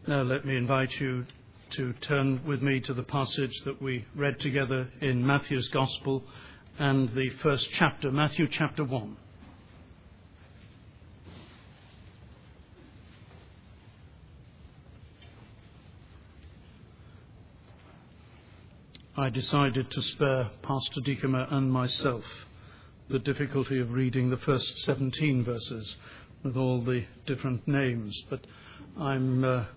Now let me invite you to turn with me to the passage that we read together in Matthew's Gospel and the first chapter, Matthew chapter 1. I decided to spare Pastor Diekema and myself the difficulty of reading the first 17 verses with all the different names, but I'm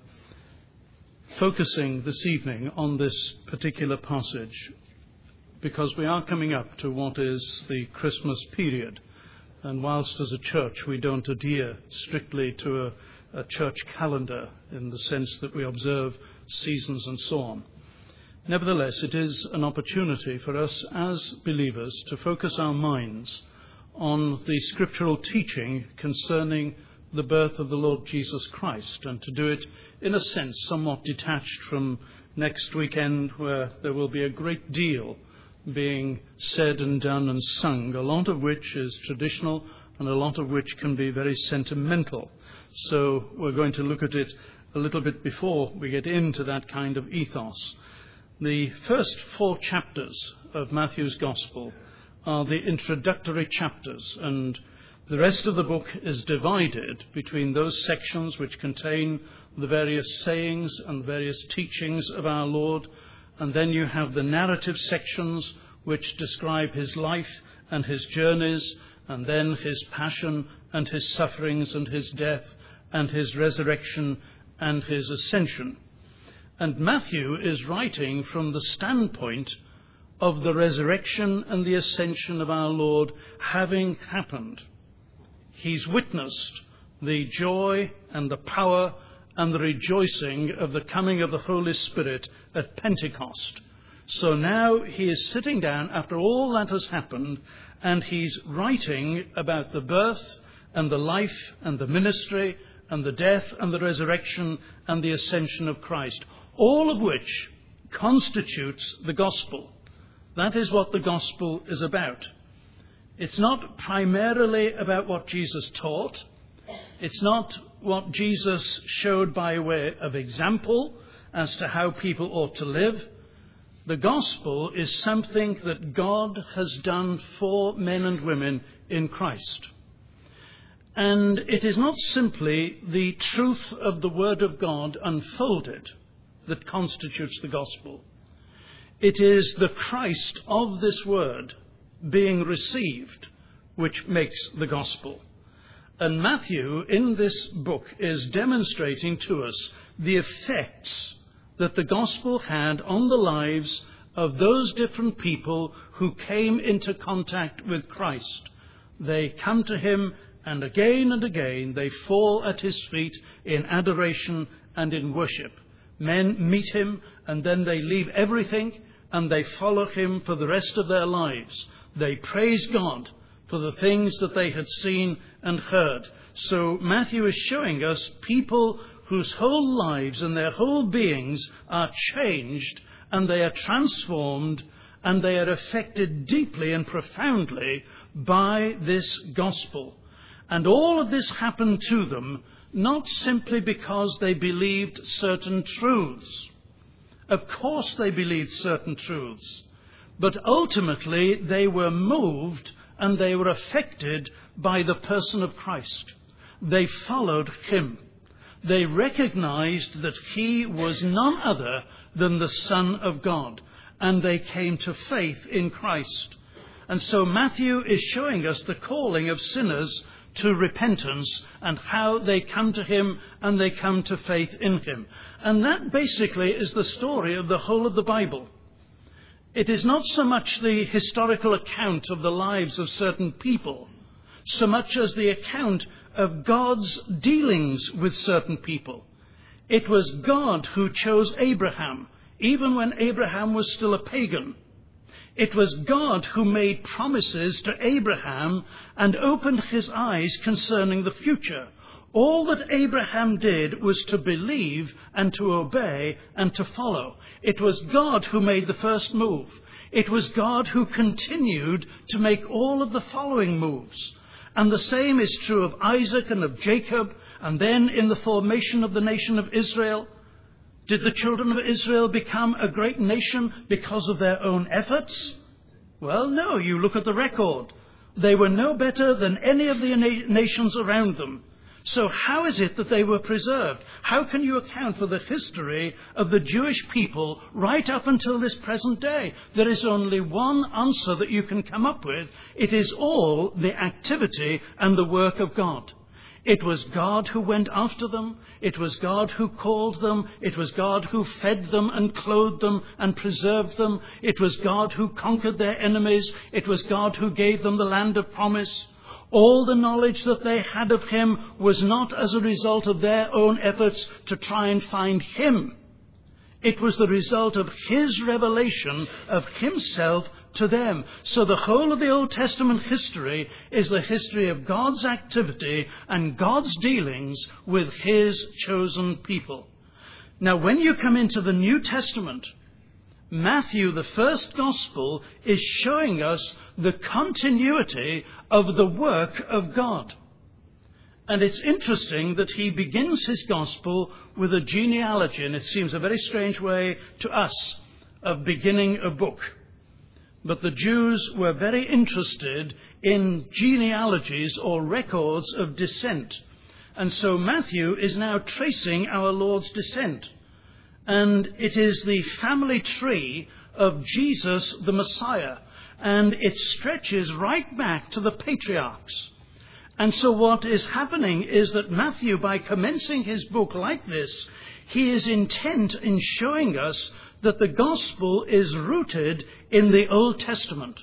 focusing this evening on this particular passage because we are coming up to what is the Christmas period, and whilst as a church we don't adhere strictly to a church calendar in the sense that we observe seasons and so on, nevertheless it is an opportunity for us as believers to focus our minds on the scriptural teaching concerning the birth of the Lord Jesus Christ, and to do it in a sense somewhat detached from next weekend, where there will be a great deal being said and done and sung, a lot of which is traditional and a lot of which can be very sentimental. So we're going to look at it a little bit before we get into that kind of ethos. The first 4 chapters of Matthew's Gospel are the introductory chapters, and the rest of the book is divided between those sections which contain the various sayings and various teachings of our Lord, and then you have the narrative sections which describe his life and his journeys, and then his passion and his sufferings and his death and his resurrection and his ascension. And Matthew is writing from the standpoint of the resurrection and the ascension of our Lord having happened. He's witnessed the joy and the power and the rejoicing of the coming of the Holy Spirit at Pentecost. So now he is sitting down after all that has happened, and he's writing about the birth and the life and the ministry and the death and the resurrection and the ascension of Christ, all of which constitutes the gospel. That is what the gospel is about. It's not primarily about what Jesus taught. It's not what Jesus showed by way of example as to how people ought to live. The gospel is something that God has done for men and women in Christ. And it is not simply the truth of the Word of God unfolded that constitutes the gospel. It is the Christ of this Word being received which makes the gospel. And Matthew in this book is demonstrating to us the effects that the gospel had on the lives of those different people who came into contact with Christ. They come to him, and again they fall at his feet in adoration and in worship. Men meet him, and then they leave everything and they follow him for the rest of their lives. They praise God for the things that they had seen and heard. So Matthew is showing us people whose whole lives and their whole beings are changed, and they are transformed, and they are affected deeply and profoundly by this gospel. And all of this happened to them not simply because they believed certain truths. Of course they believed certain truths, but ultimately they were moved and they were affected by the person of Christ. They followed him. They recognized that he was none other than the Son of God, and they came to faith in Christ. And so Matthew is showing us the calling of sinners to repentance and how they come to him and they come to faith in him. And that basically is the story of the whole of the Bible. It is not so much the historical account of the lives of certain people, so much as the account of God's dealings with certain people. It was God who chose Abraham, even when Abraham was still a pagan. It was God who made promises to Abraham and opened his eyes concerning the future. All that Abraham did was to believe and to obey and to follow. It was God who made the first move. It was God who continued to make all of the following moves. And the same is true of Isaac and of Jacob, and then in the formation of the nation of Israel. Did the children of Israel become a great nation because of their own efforts? Well, no. You look at the record. They were no better than any of the nations around them. So how is it that they were preserved? How can you account for the history of the Jewish people right up until this present day? There is only one answer that you can come up with. It is all the activity and the work of God. It was God who went after them. It was God who called them. It was God who fed them and clothed them and preserved them. It was God who conquered their enemies. It was God who gave them the land of promise. All the knowledge that they had of him was not as a result of their own efforts to try and find him. It was the result of his revelation of himself to them. So the whole of the Old Testament history is the history of God's activity and God's dealings with his chosen people. Now, when you come into the New Testament, Matthew, the first gospel, is showing us the continuity of the work of God. And it's interesting that he begins his gospel with a genealogy, and it seems a very strange way to us of beginning a book. But the Jews were very interested in genealogies or records of descent. And so Matthew is now tracing our Lord's descent. And it is the family tree of Jesus the Messiah. And it stretches right back to the patriarchs. And so what is happening is that Matthew, by commencing his book like this, he is intent in showing us that the gospel is rooted in the Old Testament.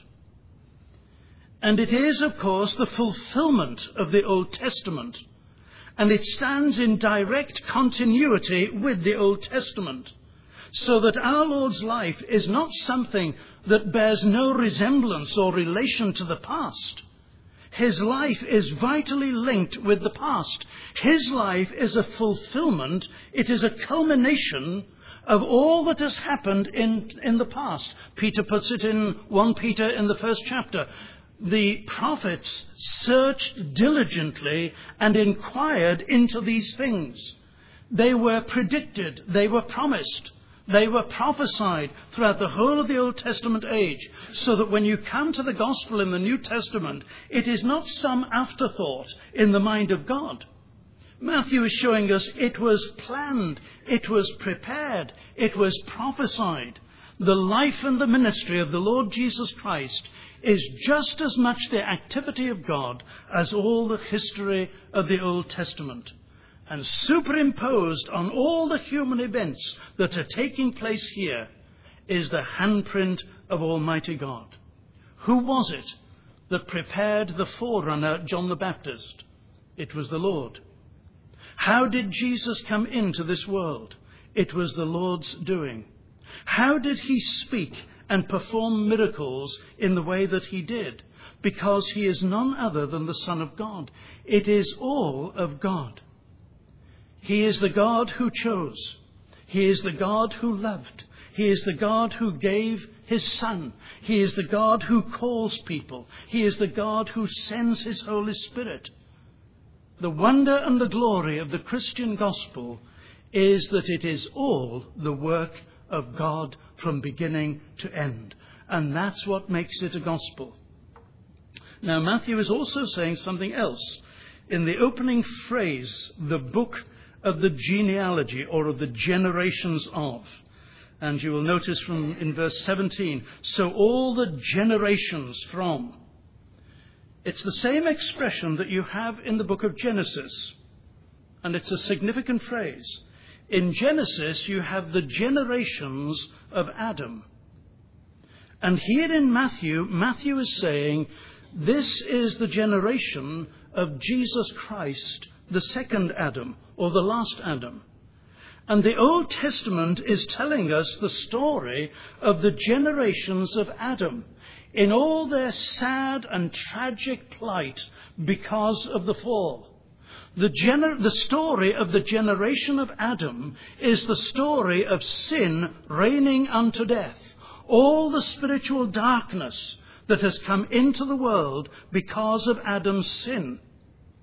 And it is, of course, the fulfillment of the Old Testament. And it stands in direct continuity with the Old Testament. So that our Lord's life is not something that bears no resemblance or relation to the past. His life is vitally linked with the past. His life is a fulfillment. It is a culmination of all that has happened in the past. Peter puts it in 1 Peter in the first chapter. The prophets searched diligently and inquired into these things. They were predicted. They were promised. They were prophesied throughout the whole of the Old Testament age, so that when you come to the gospel in the New Testament, it is not some afterthought in the mind of God. Matthew is showing us it was planned, it was prepared, it was prophesied. The life and the ministry of the Lord Jesus Christ is just as much the activity of God as all the history of the Old Testament. And superimposed on all the human events that are taking place here is the handprint of Almighty God. Who was it that prepared the forerunner, John the Baptist? It was the Lord. How did Jesus come into this world? It was the Lord's doing. How did he speak and perform miracles in the way that he did? Because he is none other than the Son of God. It is all of God. He is the God who chose. He is the God who loved. He is the God who gave his Son. He is the God who calls people. He is the God who sends his Holy Spirit. The wonder and the glory of the Christian gospel is that it is all the work of God from beginning to end. And that's what makes it a gospel. Now, Matthew is also saying something else. In the opening phrase, the book of the genealogy, or of the generations of. And you will notice in verse 17, so all the generations from. It's the same expression that you have in the book of Genesis. And it's a significant phrase. In Genesis, you have the generations of Adam. And here in Matthew is saying, this is the generation of Jesus Christ, the second Adam, or the last Adam. And the Old Testament is telling us the story of the generations of Adam in all their sad and tragic plight because of the fall. The story of the generation of Adam is the story of sin reigning unto death. All the spiritual darkness that has come into the world because of Adam's sin.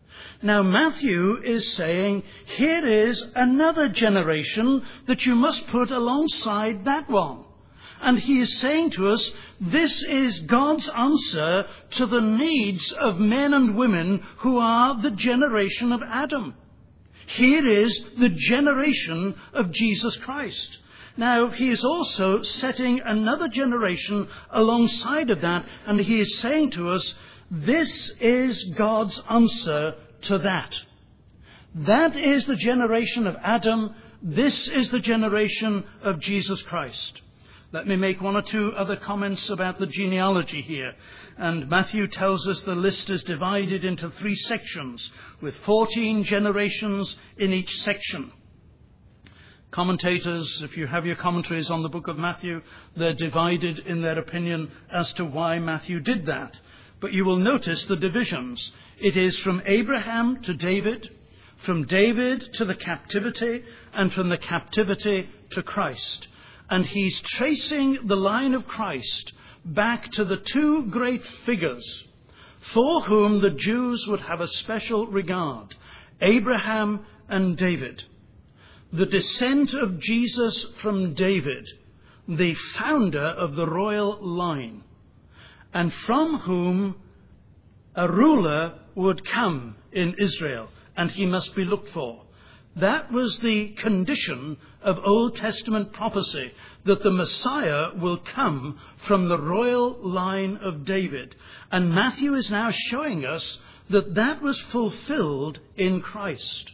Now Matthew is saying, here is another generation that you must put alongside that one. And he is saying to us, this is God's answer to the needs of men and women who are the generation of Adam. Here is the generation of Jesus Christ. Now, he is also setting another generation alongside of that, and he is saying to us, this is God's answer to that. That is the generation of Adam. This is the generation of Jesus Christ. Let me make one or two other comments about the genealogy here. And Matthew tells us the list is divided into 3 sections, with 14 generations in each section. Commentators, if you have your commentaries on the book of Matthew, they're divided in their opinion as to why Matthew did that. But you will notice the divisions. It is from Abraham to David, from David to the captivity, and from the captivity to Christ. And he's tracing the line of Christ back to the 2 great figures for whom the Jews would have a special regard, Abraham and David. The descent of Jesus from David, the founder of the royal line, and from whom a ruler would come in Israel, and he must be looked for. That was the condition of Old Testament prophecy, that the Messiah will come from the royal line of David. And Matthew is now showing us that that was fulfilled in Christ.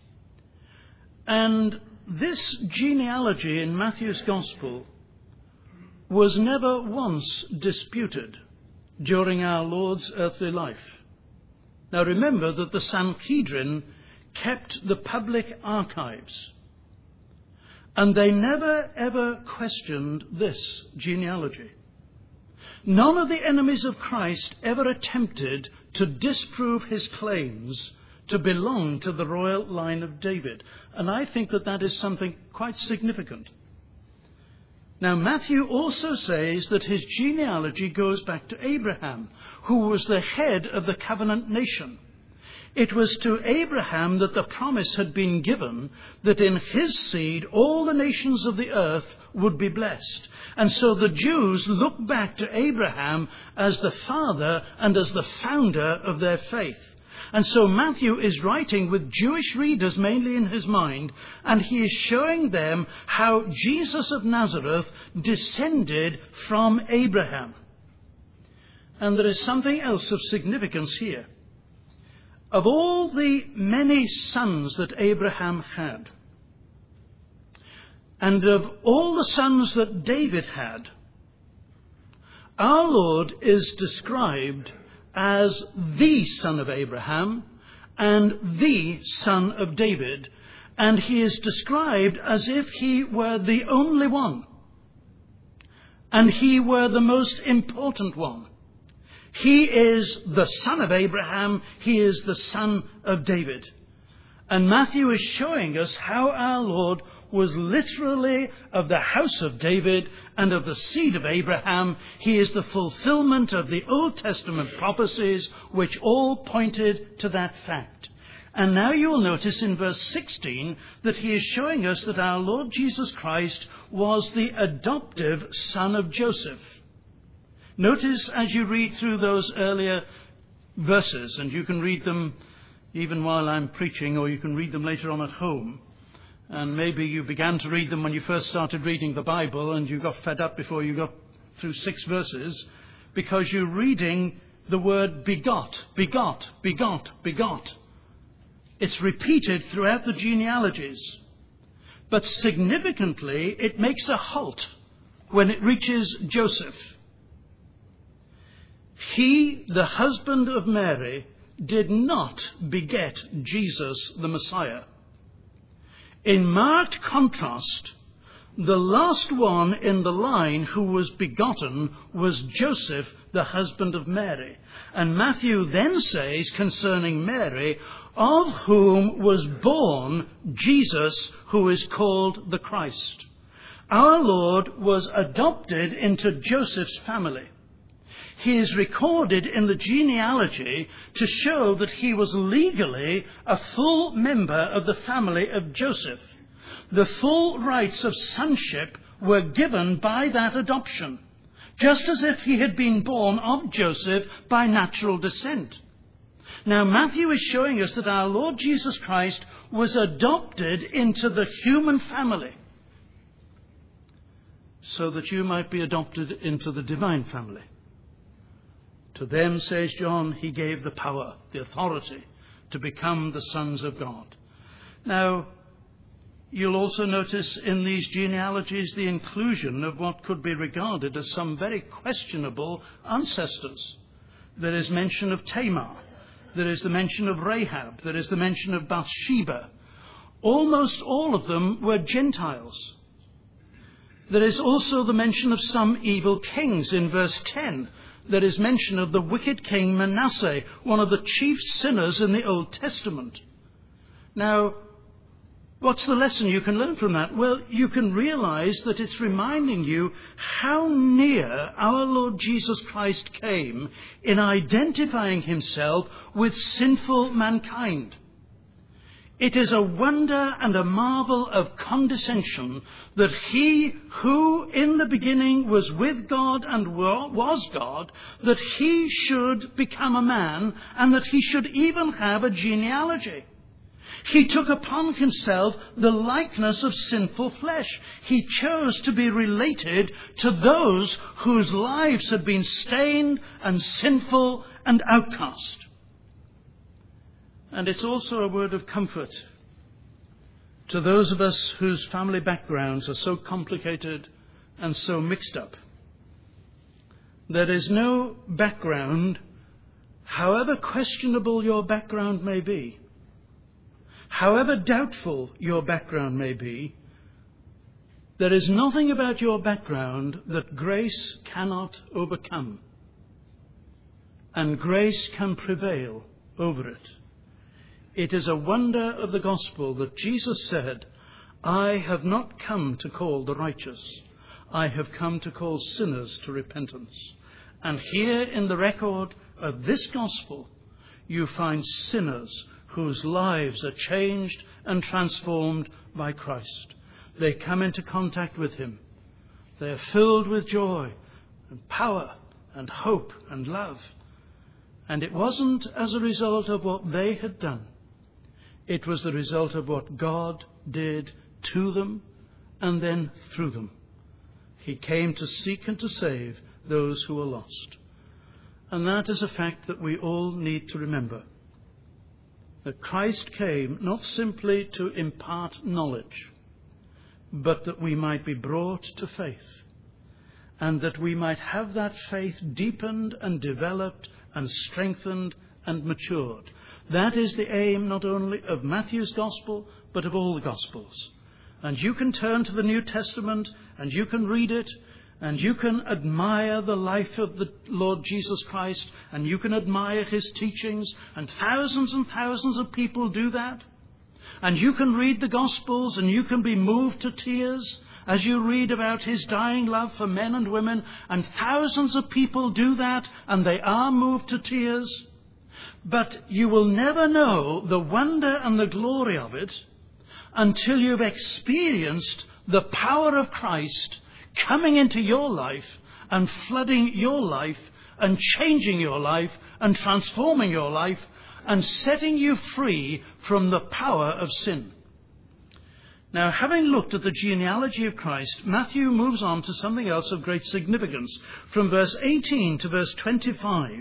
And this genealogy in Matthew's Gospel was never once disputed during our Lord's earthly life. Now remember that the Sanhedrin kept the public archives, and they never ever questioned this genealogy. None of the enemies of Christ ever attempted to disprove his claims to belong to the royal line of David. And I think that that is something quite significant. Now, Matthew also says that his genealogy goes back to Abraham, who was the head of the covenant nation. It was to Abraham that the promise had been given that in his seed all the nations of the earth would be blessed. And so the Jews look back to Abraham as the father and as the founder of their faith. And so Matthew is writing with Jewish readers mainly in his mind, and he is showing them how Jesus of Nazareth descended from Abraham. And there is something else of significance here. Of all the many sons that Abraham had, and of all the sons that David had, our Lord is described as the son of Abraham and the son of David, and he is described as if he were the only one, and he were the most important one. He is the son of Abraham. He is the son of David. And Matthew is showing us how our Lord was literally of the house of David and of the seed of Abraham. He is the fulfillment of the Old Testament prophecies which all pointed to that fact. And now you will notice in verse 16 that he is showing us that our Lord Jesus Christ was the adoptive son of Joseph. Notice as you read through those earlier verses, and you can read them even while I'm preaching, or you can read them later on at home. And maybe you began to read them when you first started reading the Bible, and you got fed up before you got through 6 verses, because you're reading the word begot, begot, begot, begot. It's repeated throughout the genealogies. But significantly, it makes a halt when it reaches Joseph. He, the husband of Mary, did not beget Jesus the Messiah. In marked contrast, the last one in the line who was begotten was Joseph, the husband of Mary. And Matthew then says concerning Mary, of whom was born Jesus, who is called the Christ. Our Lord was adopted into Joseph's family. He is recorded in the genealogy to show that he was legally a full member of the family of Joseph. The full rights of sonship were given by that adoption, just as if he had been born of Joseph by natural descent. Now, Matthew is showing us that our Lord Jesus Christ was adopted into the human family so that you might be adopted into the divine family. To them, says John, he gave the power, the authority to become the sons of God. Now, you'll also notice in these genealogies the inclusion of what could be regarded as some very questionable ancestors. There is mention of Tamar. There is the mention of Rahab. There is the mention of Bathsheba. Almost all of them were Gentiles. There is also the mention of some evil kings. In verse 10, there is mention of the wicked king Manasseh, one of the chief sinners in the Old Testament. Now, what's the lesson you can learn from that? Well, you can realize that it's reminding you how near our Lord Jesus Christ came in identifying himself with sinful mankind. It is a wonder and a marvel of condescension that he who in the beginning was with God and was God, that he should become a man and that he should even have a genealogy. He took upon himself the likeness of sinful flesh. He chose to be related to those whose lives had been stained and sinful and outcast. And it's also a word of comfort to those of us whose family backgrounds are so complicated and so mixed up. There is no background, however questionable your background may be, however doubtful your background may be, there is nothing about your background that grace cannot overcome. And grace can prevail over it. It is a wonder of the gospel that Jesus said, I have not come to call the righteous. I have come to call sinners to repentance. And here in the record of this gospel, you find sinners whose lives are changed and transformed by Christ. They come into contact with him. They are filled with joy and power and hope and love. And it wasn't as a result of what they had done. It was the result of what God did to them and then through them. He came to seek and to save those who were lost. And that is a fact that we all need to remember. That Christ came not simply to impart knowledge, but that we might be brought to faith, and that we might have that faith deepened and developed and strengthened and matured. That is the aim not only of Matthew's Gospel, but of all the Gospels. And you can turn to the New Testament, and you can read it, and you can admire the life of the Lord Jesus Christ, and you can admire his teachings, and thousands of people do that. And you can read the Gospels, and you can be moved to tears as you read about his dying love for men and women, and thousands of people do that, and they are moved to tears. But you will never know the wonder and the glory of it until you've experienced the power of Christ coming into your life and flooding your life and changing your life and transforming your life and setting you free from the power of sin. Now, having looked at the genealogy of Christ, Matthew moves on to something else of great significance. From verse 18 to verse 25,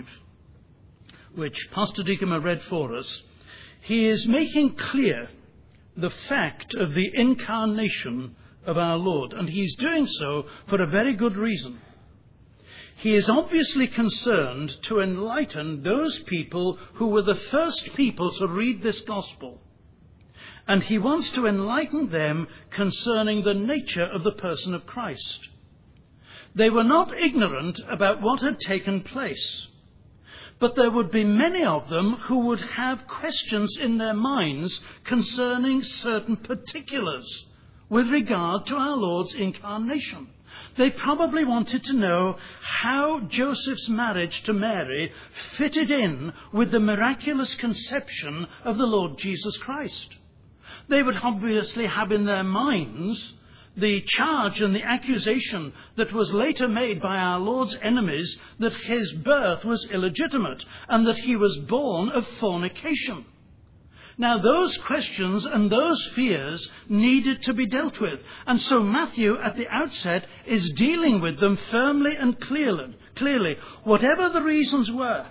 which Pastor Diekema read for us, he is making clear the fact of the incarnation of our Lord. And he's doing so for a very good reason. He is obviously concerned to enlighten those people who were the first people to read this gospel. And he wants to enlighten them concerning the nature of the person of Christ. They were not ignorant about what had taken place. But there would be many of them who would have questions in their minds concerning certain particulars with regard to our Lord's incarnation. They probably wanted to know how Joseph's marriage to Mary fitted in with the miraculous conception of the Lord Jesus Christ. They would obviously have in their minds the charge and the accusation that was later made by our Lord's enemies that his birth was illegitimate and that he was born of fornication. Now, those questions and those fears needed to be dealt with. And so Matthew, at the outset, is dealing with them firmly and clearly. Whatever the reasons were,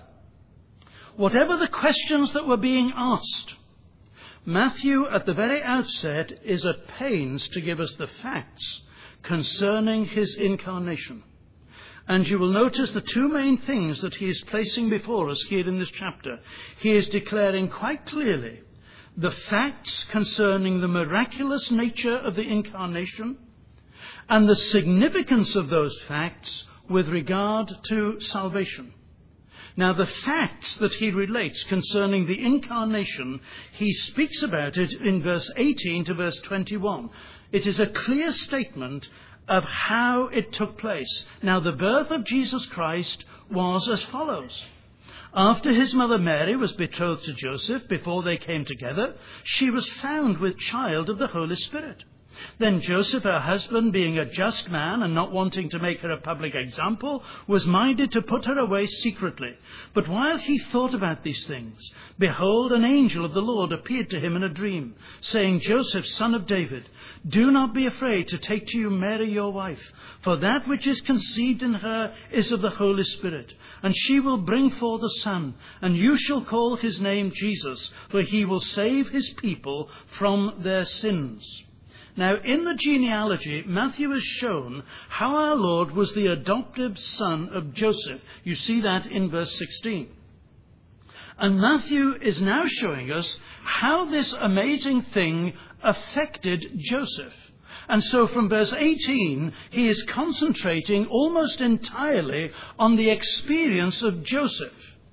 whatever the questions that were being asked, Matthew, at the very outset, is at pains to give us the facts concerning his incarnation. And you will notice the two main things that he is placing before us here in this chapter. He is declaring quite clearly the facts concerning the miraculous nature of the incarnation and the significance of those facts with regard to salvation. Now, the facts that he relates concerning the incarnation, he speaks about it in verse 18 to verse 21. It is a clear statement of how it took place. Now, the birth of Jesus Christ was as follows. After his mother Mary was betrothed to Joseph, before they came together, she was found with child of the Holy Spirit. Then Joseph, her husband, being a just man and not wanting to make her a public example, was minded to put her away secretly. But while he thought about these things, behold, an angel of the Lord appeared to him in a dream, saying, Joseph, son of David, do not be afraid to take to you Mary your wife, for that which is conceived in her is of the Holy Spirit. And she will bring forth a son, and you shall call his name Jesus, for he will save his people from their sins. Now, in the genealogy, Matthew has shown how our Lord was the adoptive son of Joseph. You see that in verse 16. And Matthew is now showing us how this amazing thing affected Joseph. And so from verse 18, he is concentrating almost entirely on the experience of Joseph.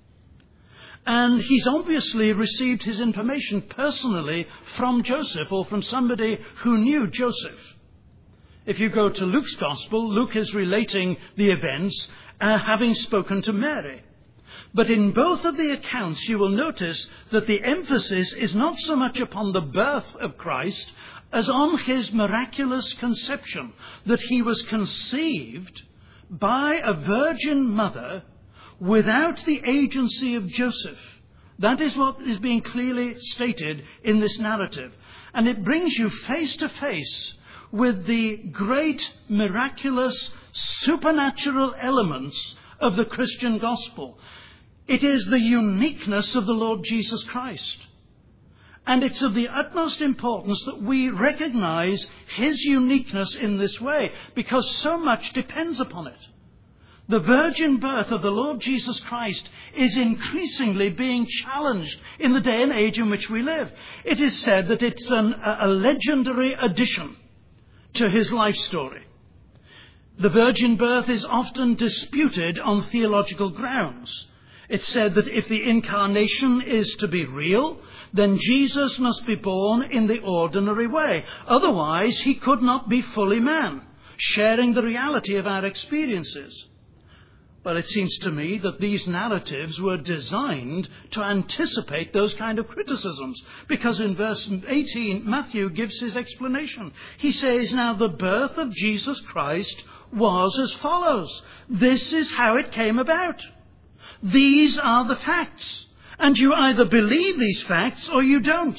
And he's obviously received his information personally from Joseph or from somebody who knew Joseph. If you go to Luke's Gospel, Luke is relating the events having spoken to Mary. But in both of the accounts, you will notice that the emphasis is not so much upon the birth of Christ as on his miraculous conception, that he was conceived by a virgin mother without the agency of Joseph. That is what is being clearly stated in this narrative. And it brings you face to face with the great, miraculous, supernatural elements of the Christian gospel. It is the uniqueness of the Lord Jesus Christ. And it's of the utmost importance that we recognize his uniqueness in this way, because so much depends upon it. The virgin birth of the Lord Jesus Christ is increasingly being challenged in the day and age in which we live. It is said that it's a legendary addition to his life story. The virgin birth is often disputed on theological grounds. It's said that if the incarnation is to be real, then Jesus must be born in the ordinary way. Otherwise, he could not be fully man, sharing the reality of our experiences. Well, it seems to me that these narratives were designed to anticipate those kind of criticisms. Because in verse 18, Matthew gives his explanation. He says, now the birth of Jesus Christ was as follows. This is how it came about. These are the facts. And you either believe these facts or you don't.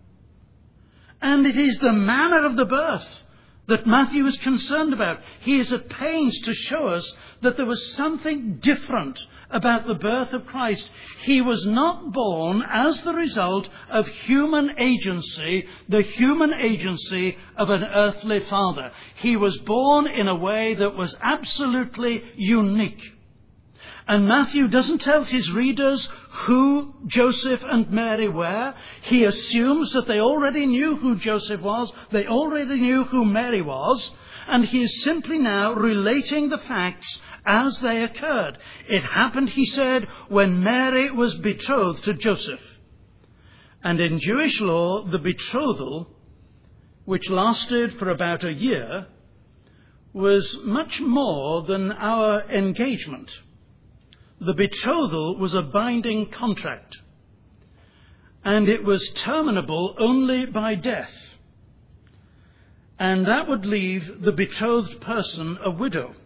And it is the manner of the birth that Matthew is concerned about. He is at pains to show us that there was something different about the birth of Christ. He was not born as the result of human agency, the human agency of an earthly father. He was born in a way that was absolutely unique. And Matthew doesn't tell his readers who Joseph and Mary were. He assumes that they already knew who Joseph was. They already knew who Mary was. And he is simply now relating the facts as they occurred. It happened, he said, when Mary was betrothed to Joseph. And in Jewish law, the betrothal, which lasted for about a year, was much more than our engagement. The betrothal was a binding contract, and it was terminable only by death. And that would leave the betrothed person a widow.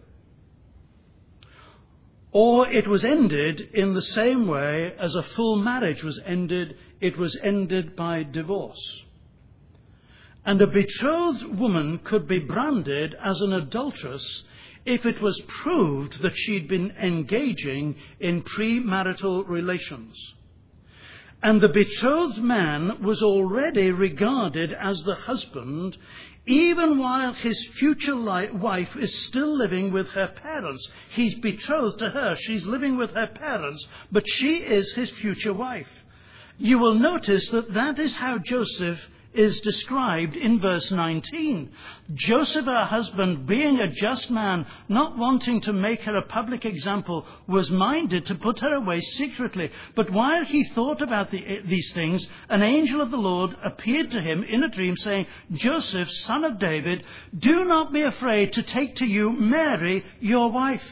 Or it was ended in the same way as a full marriage was ended. It was ended by divorce. And a betrothed woman could be branded as an adulteress if it was proved that she'd been engaging in premarital relations. And the betrothed man was already regarded as the husband, even while his future wife is still living with her parents. He's betrothed to her. She's living with her parents, but she is his future wife. You will notice that that is how Joseph is described in verse 19. Joseph, her husband, being a just man, not wanting to make her a public example, was minded to put her away secretly. But while he thought about these things, an angel of the Lord appeared to him in a dream, saying, Joseph, son of David, do not be afraid to take to you Mary, your wife.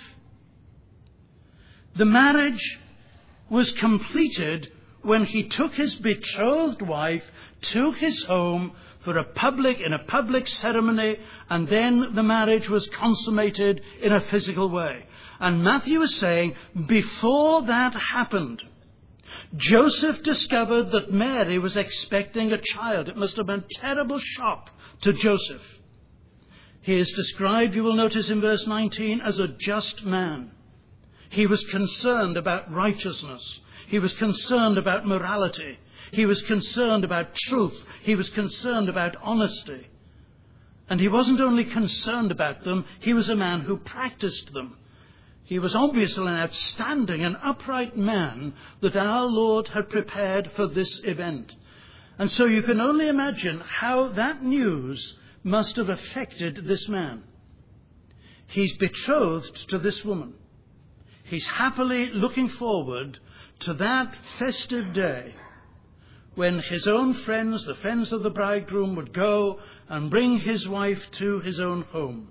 The marriage was completed when he took his betrothed wife to his home in a public ceremony, and then the marriage was consummated in a physical way. And Matthew is saying, before that happened, Joseph discovered that Mary was expecting a child. It must have been a terrible shock to Joseph. He is described, you will notice in verse 19, as a just man. He was concerned about righteousness. He was concerned about morality. He was concerned about truth. He was concerned about honesty. And he wasn't only concerned about them, he was a man who practiced them. He was obviously an outstanding and upright man that our Lord had prepared for this event. And so you can only imagine how that news must have affected this man. He's betrothed to this woman. He's happily looking forward to that festive day when his own friends, the friends of the bridegroom, would go and bring his wife to his own home.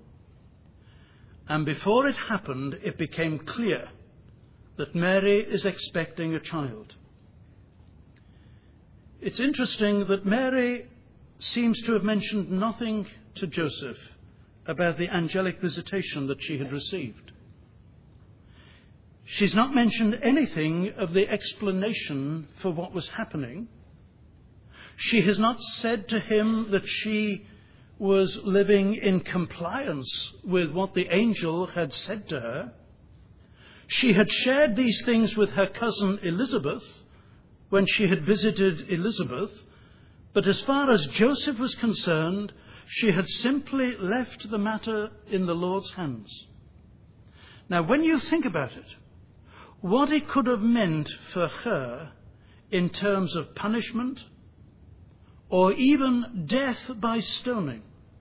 And before it happened, it became clear that Mary is expecting a child. It's interesting that Mary seems to have mentioned nothing to Joseph about the angelic visitation that she had received. She's not mentioned anything of the explanation for what was happening. She has not said to him that she was living in compliance with what the angel had said to her. She had shared these things with her cousin Elizabeth when she had visited Elizabeth, but as far as Joseph was concerned, she had simply left the matter in the Lord's hands. Now, when you think about it, what it could have meant for her in terms of punishment, or even death by stoning,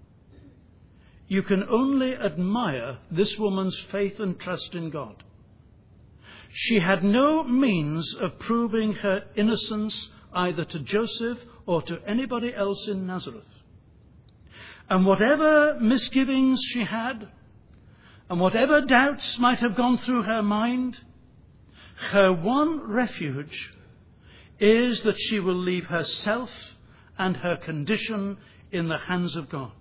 you can only admire this woman's faith and trust in God. She had no means of proving her innocence either to Joseph or to anybody else in Nazareth. And whatever misgivings she had, and whatever doubts might have gone through her mind, her one refuge is that she will leave herself and her condition in the hands of God.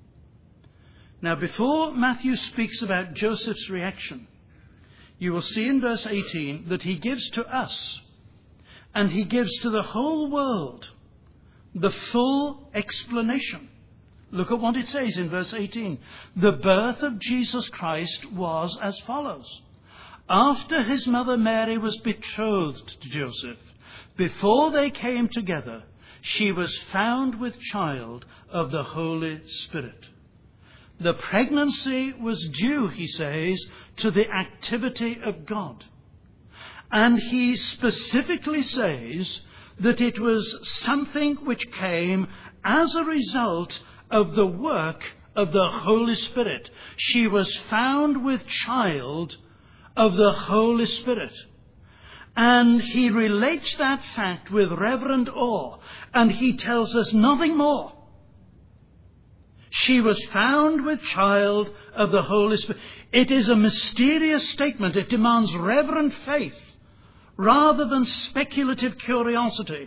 Now, before Matthew speaks about Joseph's reaction, you will see in verse 18 that he gives to us, and he gives to the whole world, the full explanation. Look at what it says in verse 18. The birth of Jesus Christ was as follows. After his mother Mary was betrothed to Joseph, before they came together, she was found with child of the Holy Spirit. The pregnancy was due, he says, to the activity of God. And he specifically says that it was something which came as a result of the work of the Holy Spirit. She was found with child of the Holy Spirit. And he relates that fact with reverent awe, and he tells us nothing more. She was found with child of the Holy Spirit. It is a mysterious statement. It demands reverent faith rather than speculative curiosity.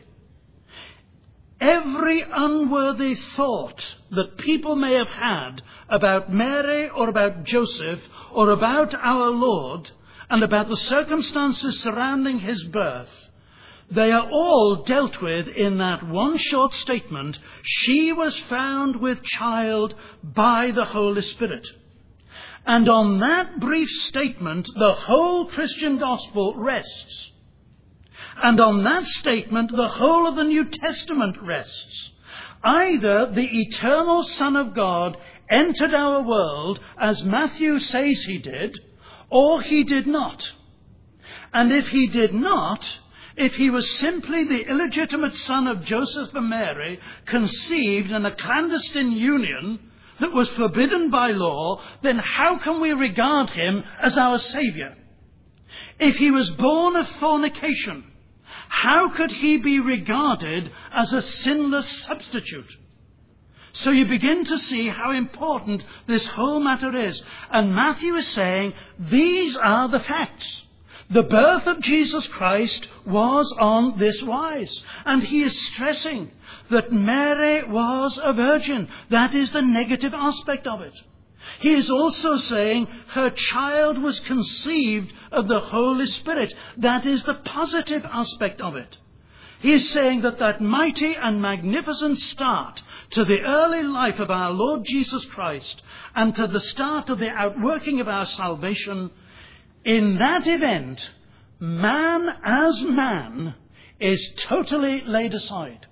Every unworthy thought that people may have had about Mary or about Joseph or about our Lord and about the circumstances surrounding his birth, they are all dealt with in that one short statement: she was found with child by the Holy Spirit. And on that brief statement, the whole Christian gospel rests. And on that statement, the whole of the New Testament rests. Either the eternal Son of God entered our world, as Matthew says he did, or he did not. And if he did not, if he was simply the illegitimate son of Joseph and Mary, conceived in a clandestine union that was forbidden by law, then how can we regard him as our Saviour? If he was born of fornication, how could he be regarded as a sinless substitute? So you begin to see how important this whole matter is. And Matthew is saying, these are the facts. The birth of Jesus Christ was on this wise. And he is stressing that Mary was a virgin. That is the negative aspect of it. He is also saying her child was conceived of the Holy Spirit. That is the positive aspect of it. He is saying that mighty and magnificent start to the early life of our Lord Jesus Christ and to the start of the outworking of our salvation, in that event, man as man is totally laid aside.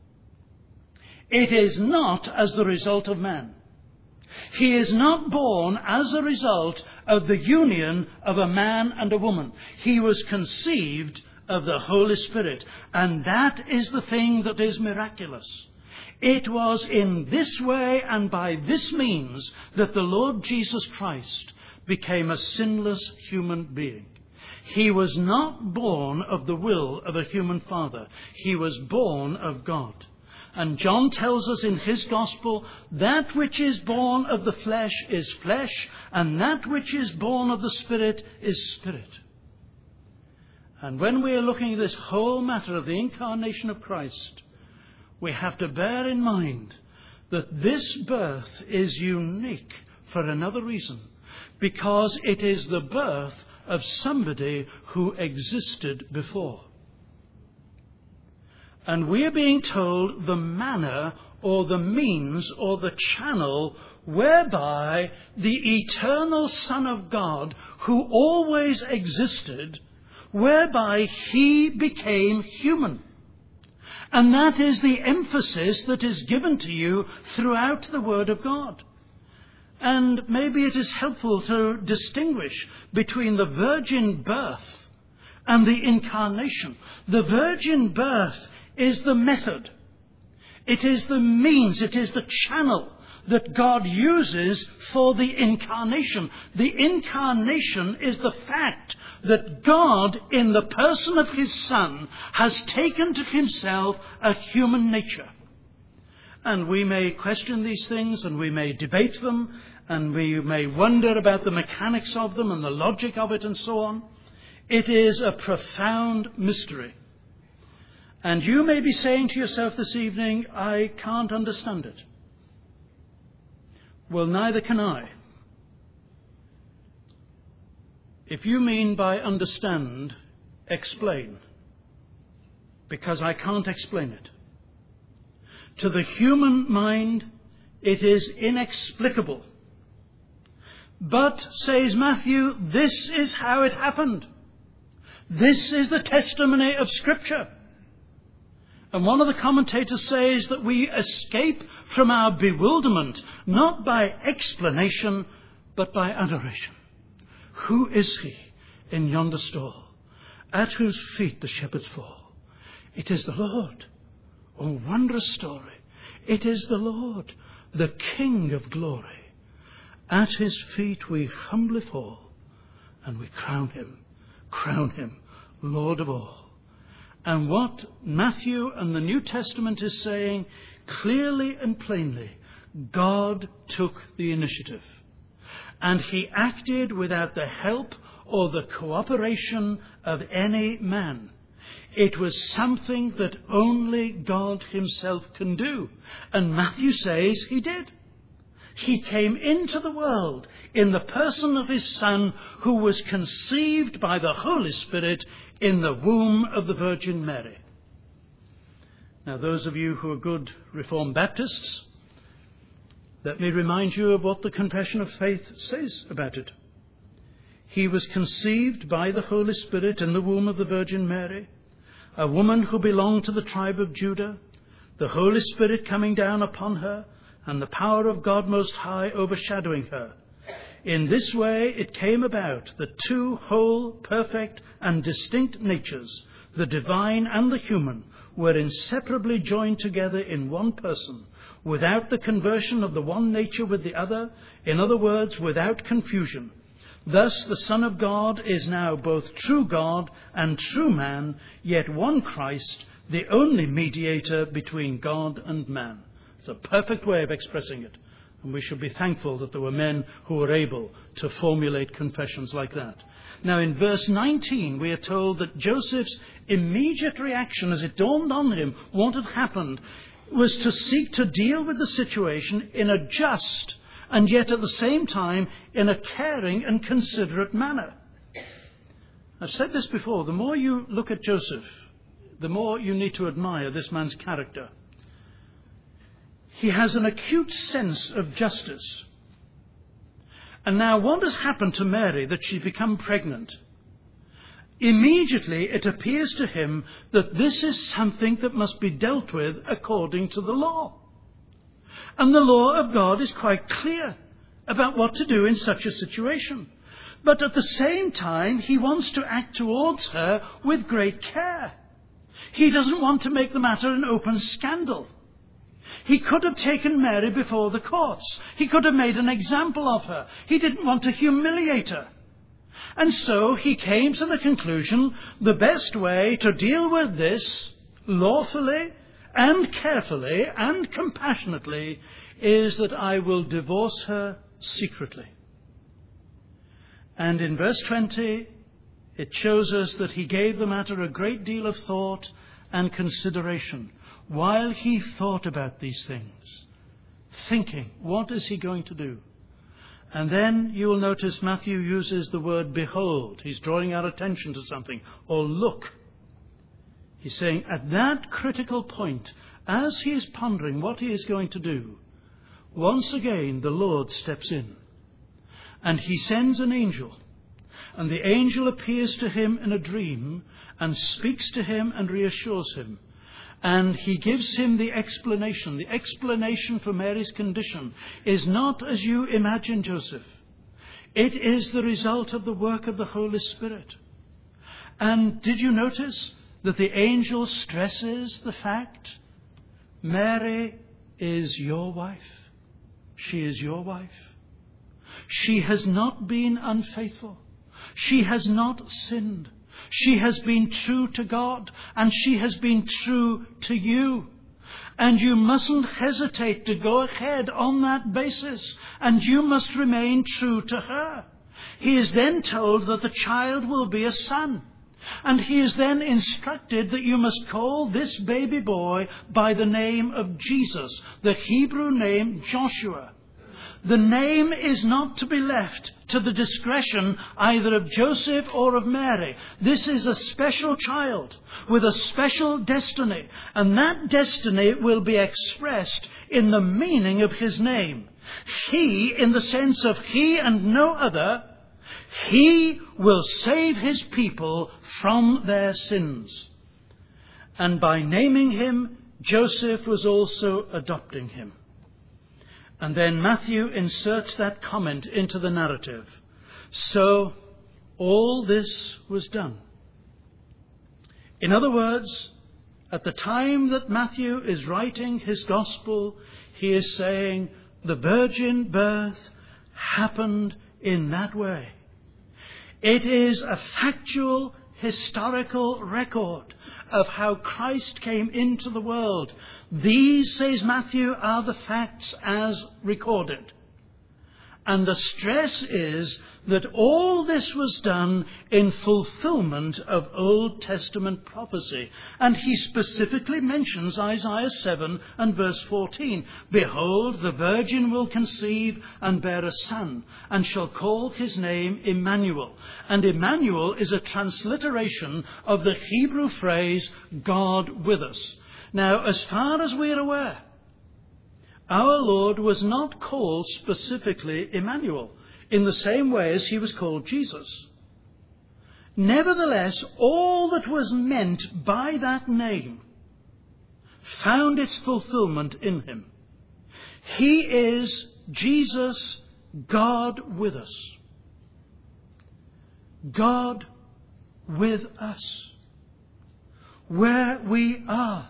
It is not as the result of man. He is not born as a result of the union of a man and a woman. He was conceived of the Holy Spirit. And that is the thing that is miraculous. It was in this way and by this means that the Lord Jesus Christ became a sinless human being. He was not born of the will of a human father. He was born of God. And John tells us in his gospel, that which is born of the flesh is flesh, and that which is born of the Spirit is spirit. And when we are looking at this whole matter of the incarnation of Christ, we have to bear in mind that this birth is unique for another reason, because it is the birth of somebody who existed before. And we are being told the manner or the means or the channel whereby the eternal Son of God, who always existed, whereby he became human. And that is the emphasis that is given to you throughout the Word of God. And maybe it is helpful to distinguish between the virgin birth and the incarnation. The virgin birth is the method. It is the means. It is the channel that God uses for the incarnation. The incarnation is the fact that God, in the person of his Son, has taken to himself a human nature. And we may question these things and we may debate them and we may wonder about the mechanics of them and the logic of it and so on. It is a profound mystery. And you may be saying to yourself this evening, I can't understand it. Well, neither can I. If you mean by understand, explain. Because I can't explain it. To the human mind, it is inexplicable. But, says Matthew, this is how it happened. This is the testimony of Scripture. And one of the commentators says that we escape from our bewilderment not by explanation, but by adoration. Who is he in yonder stall, at whose feet the shepherds fall? It is the Lord. Oh, wondrous story. It is the Lord, the King of glory. At his feet we humbly fall, and we crown him, Lord of all. And what Matthew and the New Testament is saying clearly and plainly, God took the initiative. And he acted without the help or the cooperation of any man. It was something that only God himself can do. And Matthew says he did. He came into the world in the person of his Son, who was conceived by the Holy Spirit in the womb of the Virgin Mary. Now, those of you who are good Reformed Baptists, let me remind you of what the Confession of Faith says about it. He was conceived by the Holy Spirit in the womb of the Virgin Mary, a woman who belonged to the tribe of Judah, the Holy Spirit coming down upon her, and the power of God Most High overshadowing her. In this way it came about that two whole, perfect, and distinct natures, the divine and the human, were inseparably joined together in one person, without the conversion of the one nature with the other, in other words, without confusion. Thus the Son of God is now both true God and true man, yet one Christ, the only mediator between God and man. It's a perfect way of expressing it. And we should be thankful that there were men who were able to formulate confessions like that. Now in verse 19 we are told that Joseph's immediate reaction as it dawned on him what had happened was to seek to deal with the situation in a just and yet at the same time in a caring and considerate manner. I've said this before, the more you look at Joseph, the more you need to admire this man's character. He has an acute sense of justice. And now what has happened to Mary that she's become pregnant? Immediately it appears to him that this is something that must be dealt with according to the law. And the law of God is quite clear about what to do in such a situation. But at the same time, he wants to act towards her with great care. He doesn't want to make the matter an open scandal. He could have taken Mary before the courts. He could have made an example of her. He didn't want to humiliate her. And so he came to the conclusion the best way to deal with this lawfully and carefully and compassionately is that I will divorce her secretly. And in verse 20, it shows us that he gave the matter a great deal of thought and consideration. While he thought about these things, thinking, what is he going to do? And then you will notice Matthew uses the word behold. He's drawing our attention to something, or look. He's saying at that critical point, as he is pondering what he is going to do, once again the Lord steps in. And he sends an angel. And the angel appears to him in a dream and speaks to him and reassures him. And he gives him the explanation. The explanation for Mary's condition is not as you imagine, Joseph. It is the result of the work of the Holy Spirit. And did you notice that the angel stresses the fact, Mary is your wife. She is your wife. She has not been unfaithful. She has not sinned. She has been true to God, and she has been true to you. And you mustn't hesitate to go ahead on that basis, and you must remain true to her. He is then told that the child will be a son, and he is then instructed that you must call this baby boy by the name of Jesus, the Hebrew name Joshua. The name is not to be left to the discretion either of Joseph or of Mary. This is a special child with a special destiny, and that destiny will be expressed in the meaning of his name. He, in the sense of he and no other, he will save his people from their sins. And by naming him, Joseph was also adopting him. And then Matthew inserts that comment into the narrative. So, all this was done. In other words, at the time that Matthew is writing his gospel, he is saying the virgin birth happened in that way. It is a factual, historical record of how Christ came into the world. These, says Matthew, are the facts as recorded. And the stress is that all this was done in fulfillment of Old Testament prophecy. And he specifically mentions Isaiah 7 and verse 14. Behold, the virgin will conceive and bear a son, and shall call his name Emmanuel. And Emmanuel is a transliteration of the Hebrew phrase, God with us. Now, as far as we are aware, our Lord was not called specifically Emmanuel in the same way as he was called Jesus. Nevertheless, all that was meant by that name found its fulfillment in him. He is Jesus, God with us. God with us. Where we are.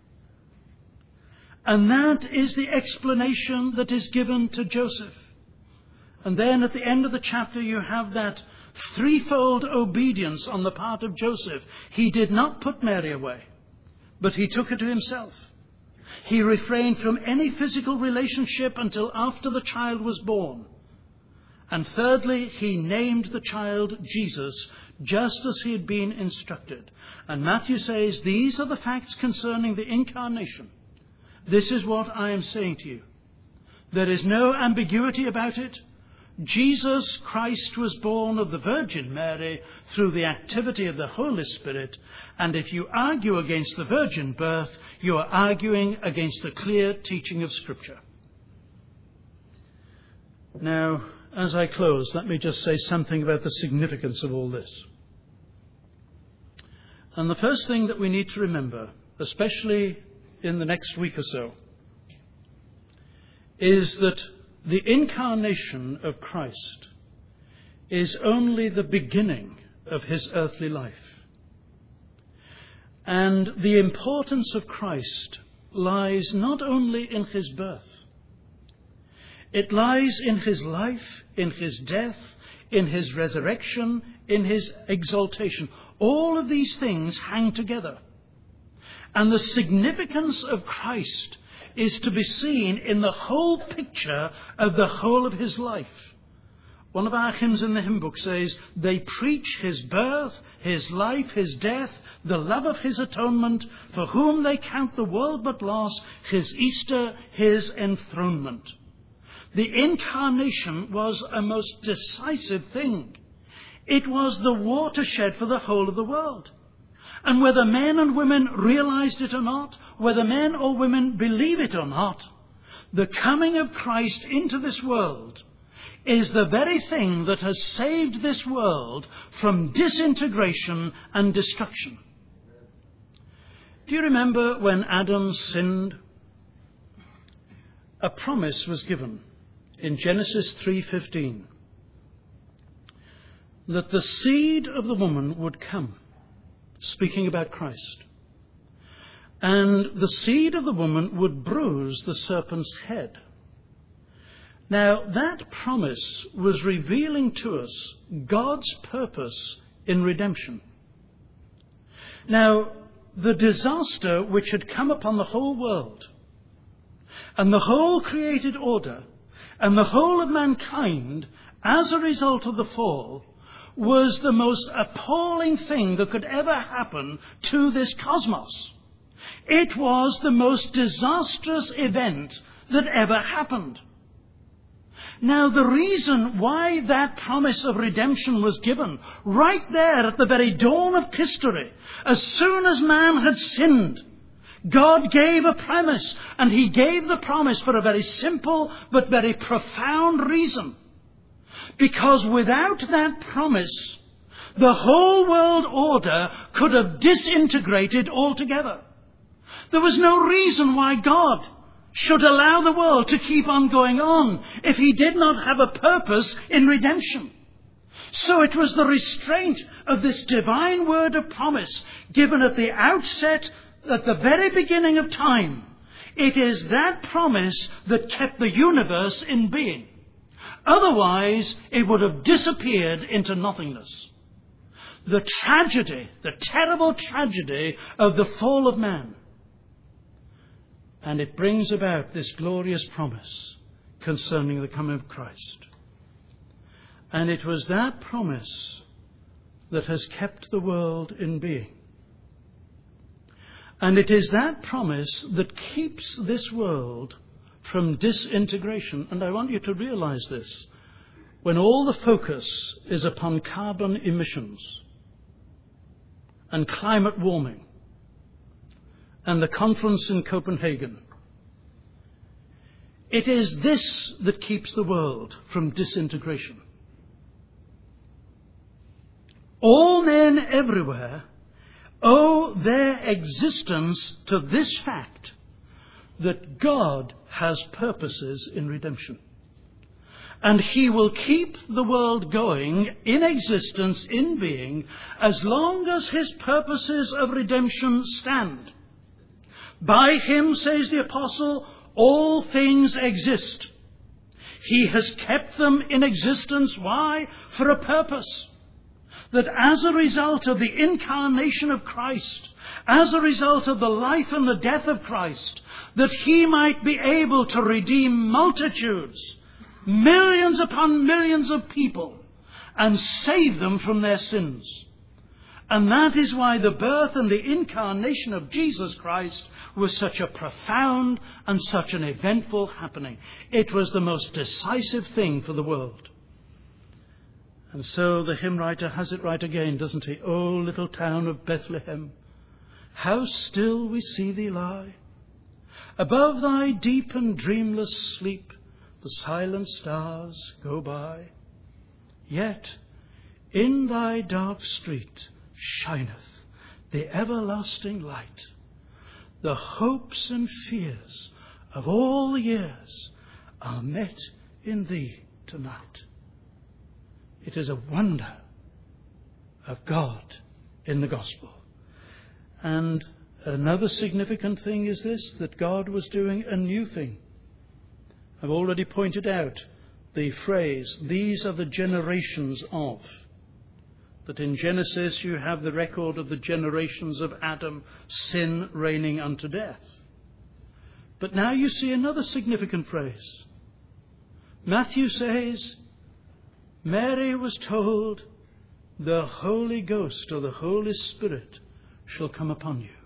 And that is the explanation that is given to Joseph. And then at the end of the chapter you have that threefold obedience on the part of Joseph. He did not put Mary away, but he took her to himself. He refrained from any physical relationship until after the child was born. And thirdly, he named the child Jesus, just as he had been instructed. And Matthew says, these are the facts concerning the incarnation. This is what I am saying to you. There is no ambiguity about it. Jesus Christ was born of the Virgin Mary through the activity of the Holy Spirit. And if you argue against the virgin birth, you are arguing against the clear teaching of Scripture. Now, as I close, let me just say something about the significance of all this. And the first thing that we need to remember, especially in the next week or so, is that the incarnation of Christ is only the beginning of his earthly life. And the importance of Christ lies not only in his birth. It lies in his life, in his death, in his resurrection, in his exaltation. All of these things hang together. And the significance of Christ is to be seen in the whole picture of the whole of his life. One of our hymns in the hymn book says, they preach his birth, his life, his death, the love of his atonement, for whom they count the world but loss, his Easter, his enthronement. The incarnation was a most decisive thing. It was the watershed for the whole of the world. And whether men and women realized it or not, whether men or women believe it or not, the coming of Christ into this world is the very thing that has saved this world from disintegration and destruction. Do you remember when Adam sinned? A promise was given in Genesis 3:15 that the seed of the woman would come. Speaking about Christ. And the seed of the woman would bruise the serpent's head. Now, that promise was revealing to us God's purpose in redemption. Now, the disaster which had come upon the whole world, and the whole created order, and the whole of mankind, as a result of the fall, was the most appalling thing that could ever happen to this cosmos. It was the most disastrous event that ever happened. Now, the reason why that promise of redemption was given, right there at the very dawn of history, as soon as man had sinned, God gave a promise, and he gave the promise for a very simple but very profound reason. Because without that promise, the whole world order could have disintegrated altogether. There was no reason why God should allow the world to keep on going on if he did not have a purpose in redemption. So it was the restraint of this divine word of promise given at the outset, at the very beginning of time. It is that promise that kept the universe in being. Otherwise, it would have disappeared into nothingness. the tragedy, the terrible tragedy of the fall of man. And it brings about this glorious promise concerning the coming of Christ. And it was that promise that has kept the world in being. And it is that promise that keeps this world from disintegration. And I want you to realize this. When all the focus is upon carbon emissions and climate warming and the conference in Copenhagen, it is this that keeps the world from disintegration. All men everywhere owe their existence to this fact that God has purposes in redemption. And He will keep the world going, in existence, in being, as long as His purposes of redemption stand. By Him, says the Apostle, all things exist. He has kept them in existence. Why? For a purpose. That as a result of the incarnation of Christ, as a result of the life and the death of Christ, that He might be able to redeem multitudes, millions upon millions of people, and save them from their sins. And that is why the birth and the incarnation of Jesus Christ was such a profound and such an eventful happening. It was the most decisive thing for the world. And so the hymn writer has it right again, doesn't he? O little town of Bethlehem, how still we see thee lie. Above thy deep and dreamless sleep, the silent stars go by. Yet in thy dark street shineth the everlasting light. The hopes and fears of all the years are met in thee tonight. It is a wonder of God in the gospel. And another significant thing is this, that God was doing a new thing. I've already pointed out the phrase, these are the generations of. That in Genesis you have the record of the generations of Adam, sin reigning unto death. But now you see another significant phrase. Matthew says, Mary was told, the Holy Ghost or the Holy Spirit shall come upon you.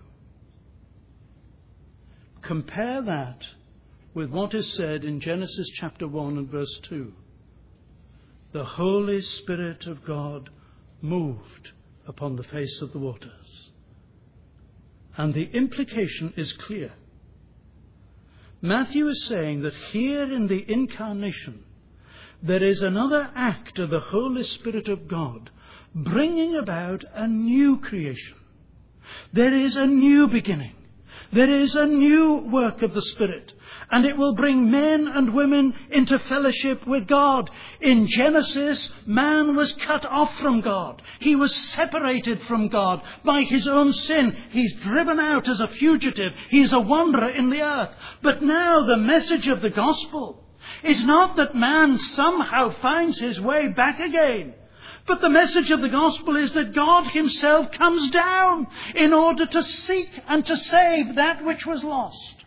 Compare that with what is said in Genesis chapter 1 and verse 2. The Holy Spirit of God moved upon the face of the waters. And the implication is clear. Matthew is saying that here in the incarnation, there is another act of the Holy Spirit of God bringing about a new creation. There is a new beginning. There is a new work of the Spirit. And it will bring men and women into fellowship with God. In Genesis, man was cut off from God. He was separated from God by his own sin. He's driven out as a fugitive. He's a wanderer in the earth. But now the message of the gospel is not that man somehow finds his way back again. But the message of the gospel is that God Himself comes down in order to seek and to save that which was lost.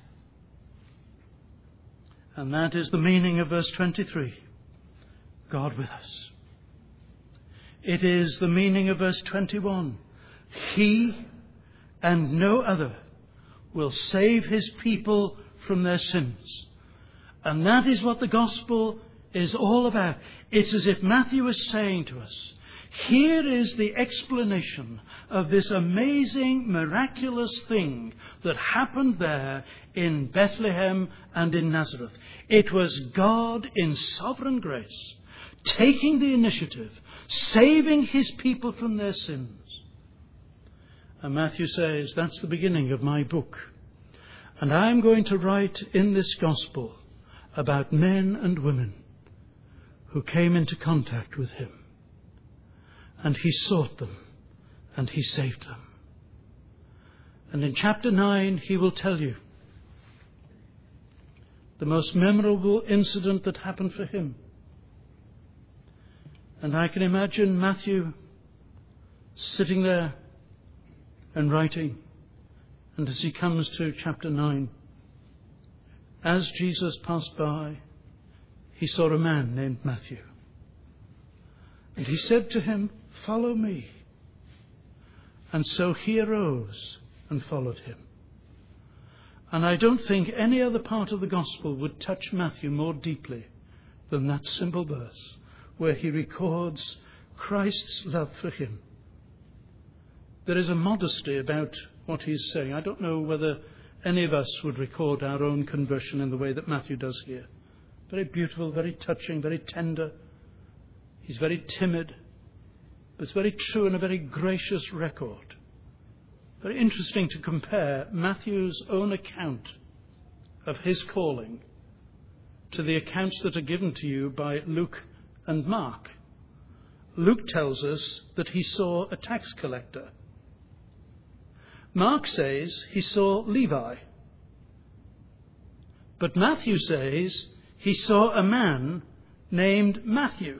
And that is the meaning of verse 23. God with us. It is the meaning of verse 21. He and no other will save His people from their sins. And that is what the gospel is all about. It's as if Matthew is saying to us, here is the explanation of this amazing, miraculous thing that happened there in Bethlehem and in Nazareth. It was God in sovereign grace taking the initiative, saving His people from their sins. And Matthew says, that's the beginning of my book. And I'm going to write in this gospel about men and women who came into contact with Him. And He sought them and He saved them. And in chapter 9 He will tell you the most memorable incident that happened for Him. And I can imagine Matthew sitting there and writing. And as he comes to chapter 9, as Jesus passed by, he saw a man named Matthew. And he said to him, "Follow me." And so he arose and followed him. And I don't think any other part of the gospel would touch Matthew more deeply than that simple verse where he records Christ's love for him. There is a modesty about what he's saying. I don't know whether any of us would record our own conversion in the way that Matthew does here. Very beautiful, very touching, very tender. He's very timid, but it's very true and a very gracious record. Very interesting to compare Matthew's own account of his calling to the accounts that are given to you by Luke and Mark. Luke tells us that he saw a tax collector. Mark says he saw Levi. But Matthew says he saw a man named Matthew.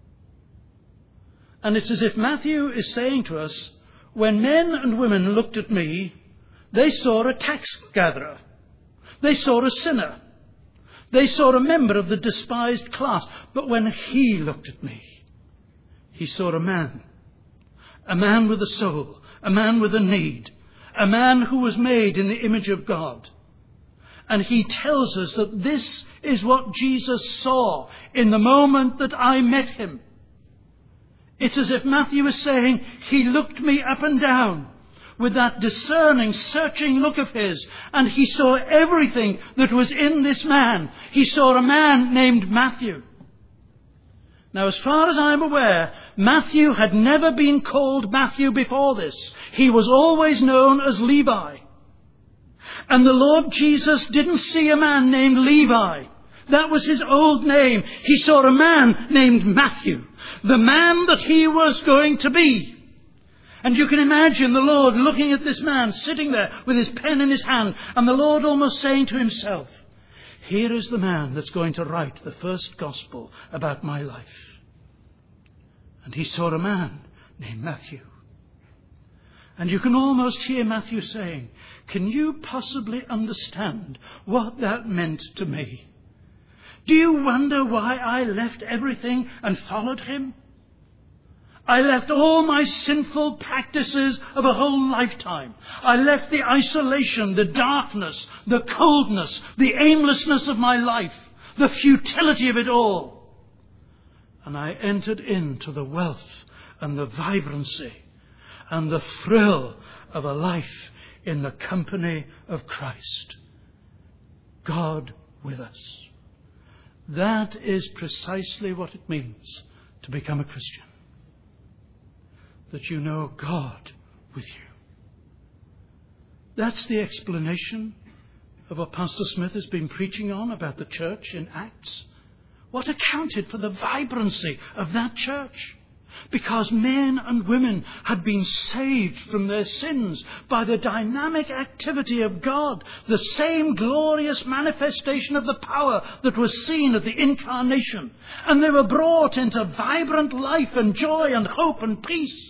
And it's as if Matthew is saying to us, when men and women looked at me, they saw a tax gatherer. They saw a sinner. They saw a member of the despised class. But when he looked at me, he saw a man with a soul, a man with a need, a man who was made in the image of God. And he tells us that this is what Jesus saw in the moment that I met him. It's as if Matthew is saying, he looked me up and down with that discerning, searching look of his, and he saw everything that was in this man. He saw a man named Matthew. Now, as far as I'm aware, Matthew had never been called Matthew before this. He was always known as Levi. And the Lord Jesus didn't see a man named Levi. That was his old name. He saw a man named Matthew, the man that he was going to be. And you can imagine the Lord looking at this man sitting there with his pen in his hand, and the Lord almost saying to himself, here is the man that's going to write the first gospel about my life. And he saw a man named Matthew. And you can almost hear Matthew saying, can you possibly understand what that meant to me? Do you wonder why I left everything and followed him? I left all my sinful practices of a whole lifetime. I left the isolation, the darkness, the coldness, the aimlessness of my life, the futility of it all. And I entered into the wealth and the vibrancy and the thrill of a life in the company of Christ. God with us. That is precisely what it means to become a Christian. That you know God with you. That's the explanation of what Pastor Smith has been preaching on about the church in Acts. What accounted for the vibrancy of that church? Because men and women had been saved from their sins by the dynamic activity of God, the same glorious manifestation of the power that was seen at the incarnation. And they were brought into vibrant life and joy and hope and peace.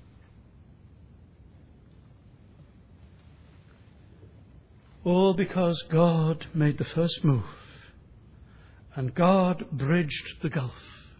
All because God made the first move and God bridged the gulf.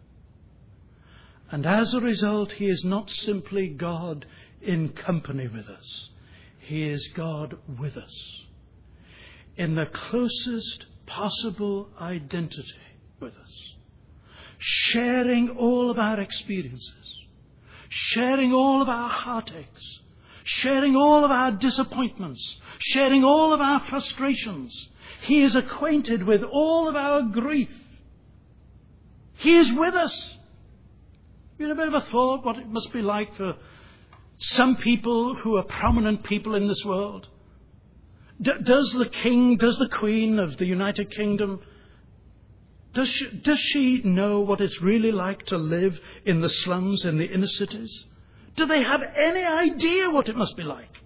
And as a result, he is not simply God in company with us. He is God with us in the closest possible identity with us, sharing all of our experiences, sharing all of our heartaches, sharing all of our disappointments, sharing all of our frustrations. He is acquainted with all of our grief. He is with us. You ever thought what it must be like for some people who are prominent people in this world? Does the king, does the queen of the United Kingdom, does she know what it's really like to live in the slums in the inner cities? Do they have any idea what it must be like?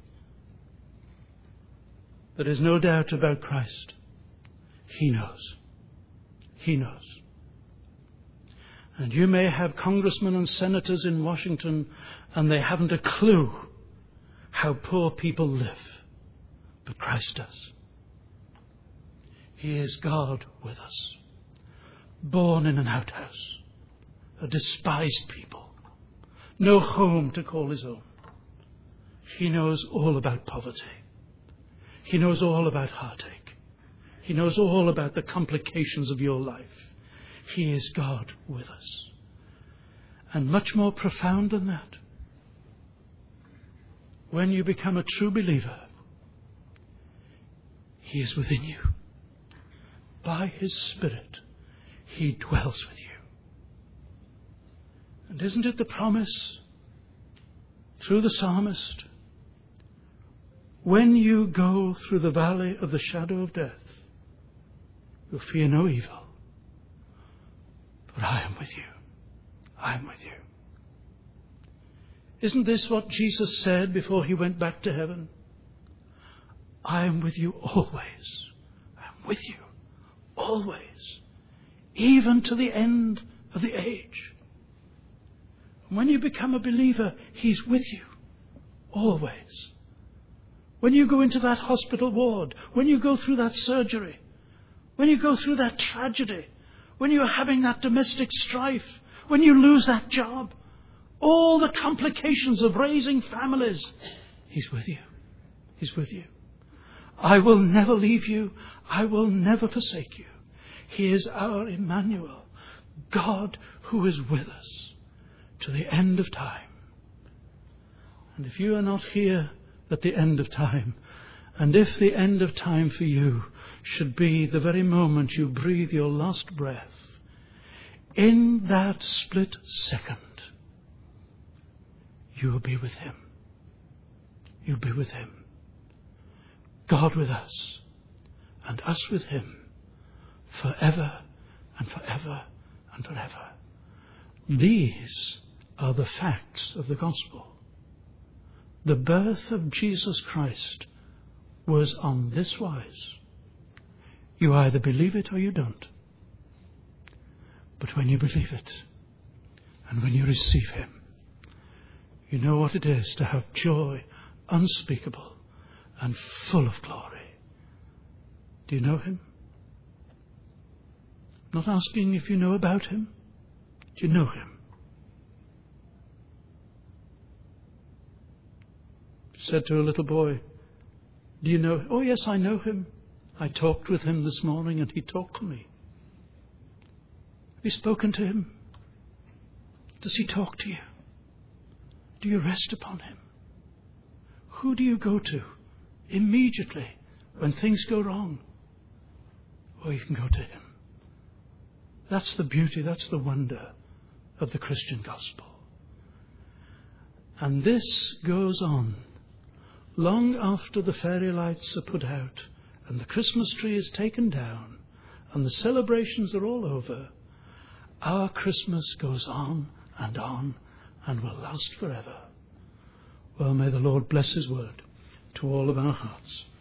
There is no doubt about Christ. He knows. He knows. And you may have congressmen and senators in Washington, and they haven't a clue how poor people live. But Christ does. He is God with us, born in an outhouse, a despised people, no home to call his own. He knows all about poverty. He knows all about heartache. He knows all about the complications of your life. He is God with us. And much more profound than that, when you become a true believer, He is within you. By His Spirit, He dwells with you. And isn't it the promise through the psalmist? When you go through the valley of the shadow of death, you'll fear no evil. For I am with you. I am with you. Isn't this what Jesus said before He went back to heaven? I am with you always. I am with you always. Even to the end of the age. And when you become a believer, He's with you always. When you go into that hospital ward, when you go through that surgery, when you go through that tragedy, when you're having that domestic strife, when you lose that job, all the complications of raising families, He's with you. He's with you. I will never leave you. I will never forsake you. He is our Emmanuel, God who is with us to the end of time. And if you are not here at the end of time, and if the end of time for you should be the very moment you breathe your last breath, in that split second, you will be with Him. You'll be with Him. God with us, and us with Him, forever and forever and forever. These are the facts of the gospel. The birth of Jesus Christ was on this wise. You either believe it or you don't. But when you believe it, and when you receive Him, you know what it is to have joy unspeakable and full of glory. Do you know Him? I'm not asking if you know about Him. Do you know Him? Said to a little boy, do you know? Oh yes, I know Him. I talked with Him this morning and He talked to me. Have you spoken to Him? Does He talk to you? Do you rest upon Him? Who do you go to immediately when things go wrong? Oh, you can go to Him. That's the beauty, that's the wonder of the Christian gospel. And this goes on long after the fairy lights are put out and the Christmas tree is taken down and the celebrations are all over. Our Christmas goes on and will last forever. Well, may the Lord bless His word to all of our hearts.